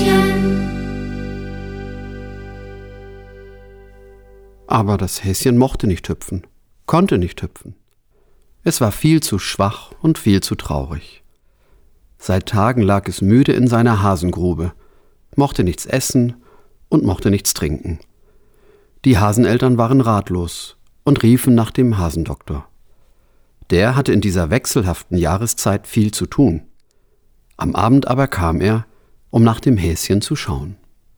Häschen. Aber das Häschen mochte nicht hüpfen, konnte nicht hüpfen. Es war viel zu schwach und viel zu traurig. Seit Tagen lag es müde in seiner Hasengrube, mochte nichts essen und mochte nichts trinken. Die Haseneltern waren ratlos und riefen nach dem Hasendoktor. Der hatte in dieser wechselhaften Jahreszeit viel zu tun. Am Abend aber kam er, um nach dem Häschen zu schauen.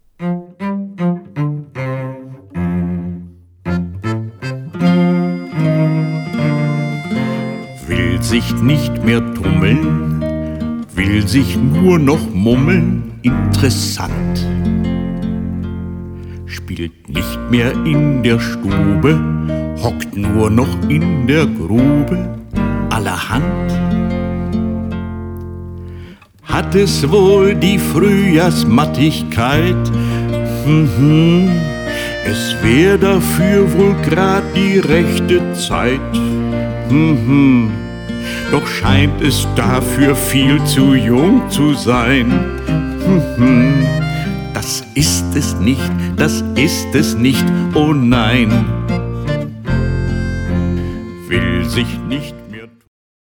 Will sich nicht mehr tummeln, will sich nur noch mummeln, interessant. Spielt nicht mehr in der Stube, hockt nur noch in der Grube, allerhand. Hat es wohl die Frühjahrsmattigkeit? Es wär dafür wohl grad die rechte Zeit. Doch scheint es dafür viel zu jung zu sein. Das ist es nicht, das ist es nicht, oh nein. Will sich nicht